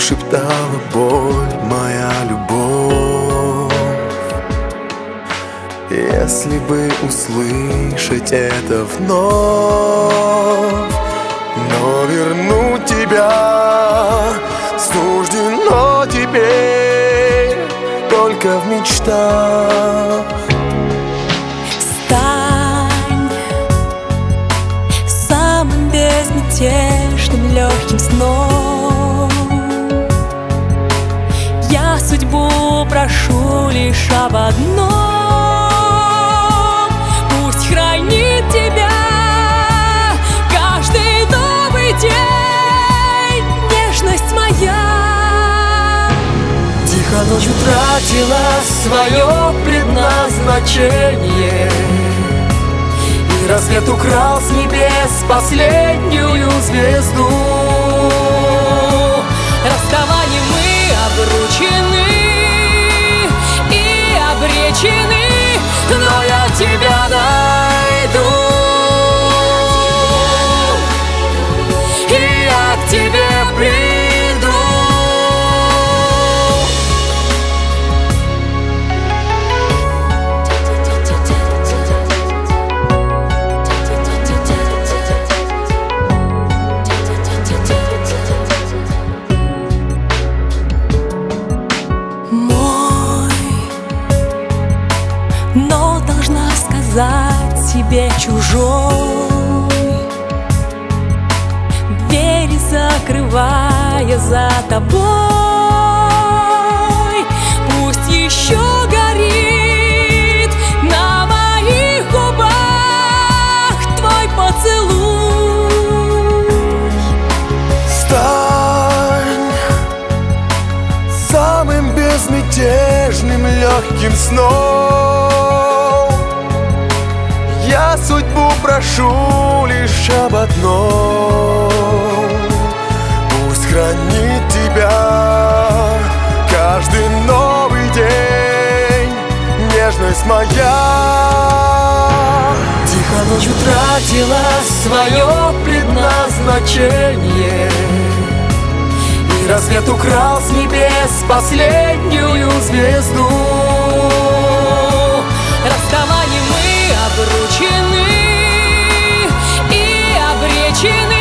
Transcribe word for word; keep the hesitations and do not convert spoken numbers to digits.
шептала боль, моя любовь. Если бы услышать это вновь, но вернуть тебя суждено теперь только в мечтах. Стань самым безмятежным легким сном. Я судьбу прошу лишь об одном: пусть хранит тебя каждый новый день, нежность моя. Тихо ночь утратила свое предназначение, и рассвет украл с небес последнюю звезду. Расставанием мы обручены и обречены, но я тебя найду, и я к тебе приду. но должна сказать себе чужой, двери закрывая за тобой. Пусть еще горит на моих губах твой поцелуй. Стань самым безмятежным легким сном. Я судьбу прошу лишь об одном: пусть хранит тебя каждый новый день, нежность моя. Тихо ночь утратила свое предназначение, и рассвет украл с небес последнюю звезду. Расставанием мы обручены и обречены,